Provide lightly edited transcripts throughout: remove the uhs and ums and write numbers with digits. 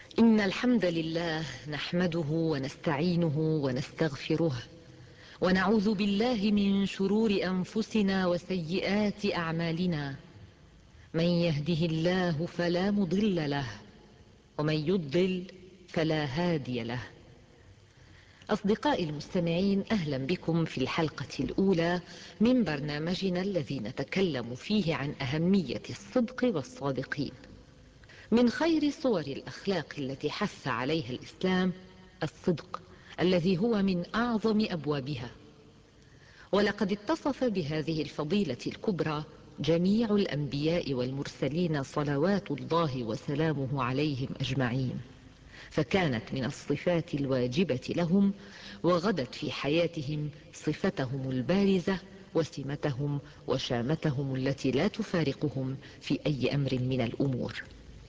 إن الحمد لله نحمده ونستعينه ونستغفره ونعوذ بالله من شرور أنفسنا وسيئات أعمالنا. من يهده الله فلا مضل له ومن يضلل فلا هادي له. أصدقائي المستمعين، أهلا بكم في الحلقة الأولى من برنامجنا الذي نتكلم فيه عن أهمية الصدق والصادقين. من خير صور الأخلاق التي حث عليها الإسلام الصدق، الذي هو من أعظم أبوابها. ولقد اتصف بهذه الفضيلة الكبرى جميع الأنبياء والمرسلين صلوات الله وسلامه عليهم أجمعين، فكانت من الصفات الواجبة لهم وغدت في حياتهم صفتهم البارزة وسمتهم وشامتهم التي لا تفارقهم في أي أمر من الأمور.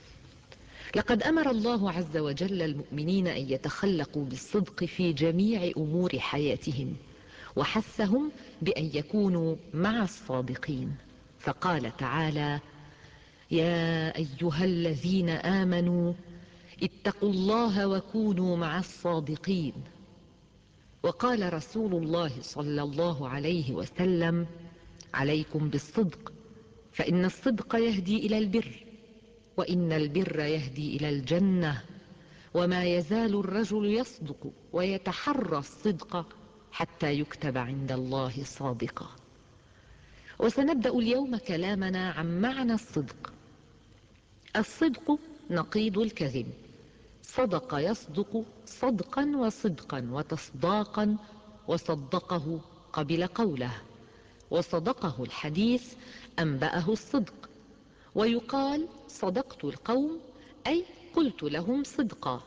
لقد أمر الله عز وجل المؤمنين أن يتخلقوا بالصدق في جميع أمور حياتهم، وحثهم بأن يكونوا مع الصادقين، فقال تعالى: يا أيها الذين آمنوا اتقوا الله وكونوا مع الصادقين. وقال رسول الله صلى الله عليه وسلم: عليكم بالصدق، فإن الصدق يهدي إلى البر، وإن البر يهدي إلى الجنة، وما يزال الرجل يصدق ويتحرى الصدق حتى يكتب عند الله صادقا. وسنبدأ اليوم كلامنا عن معنى الصدق. الصدق نقيض الكذب، صدق يصدق صدقا وصدقا وتصداقا، وصدقه قبل قوله، وصدقه الحديث أنبأه الصدق. ويقال صدقت القوم أي قلت لهم صدقا.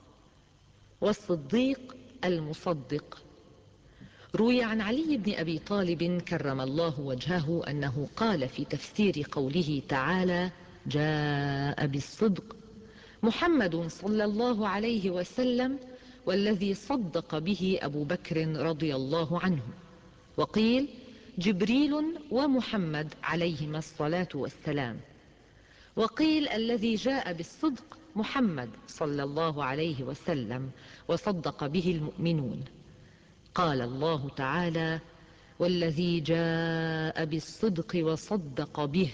والصديق المصدق. روي عن علي بن أبي طالب كرم الله وجهه أنه قال في تفسير قوله تعالى: جاء بالصدق محمد صلى الله عليه وسلم، والذي صدق به أبو بكر رضي الله عنه. وقيل جبريل ومحمد عليهما الصلاة والسلام. وقيل الذي جاء بالصدق محمد صلى الله عليه وسلم، وصدق به المؤمنون. قال الله تعالى: والذي جاء بالصدق وصدق به.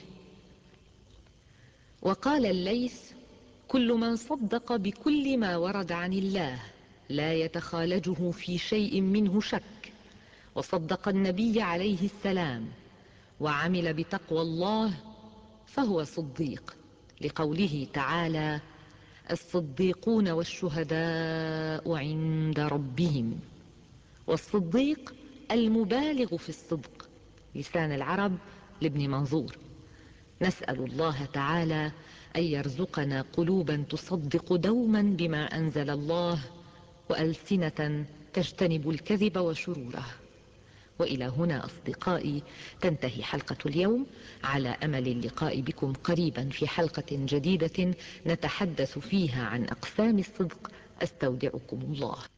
وقال الليث: كل من صدق بكل ما ورد عن الله لا يتخالجه في شيء منه شك، وصدق النبي عليه السلام وعمل بتقوى الله فهو صديق، لقوله تعالى: الصديقون والشهداء عند ربهم. والصديق المبالغ في الصدق، لسان العرب لابن منظور. نسأل الله تعالى أن يرزقنا قلوبا تصدق دوما بما أنزل الله، وألسنة تجتنب الكذب وشروره. وإلى هنا أصدقائي تنتهي حلقة اليوم، على أمل اللقاء بكم قريبا في حلقة جديدة نتحدث فيها عن أقسام الصدق. أستودعكم الله.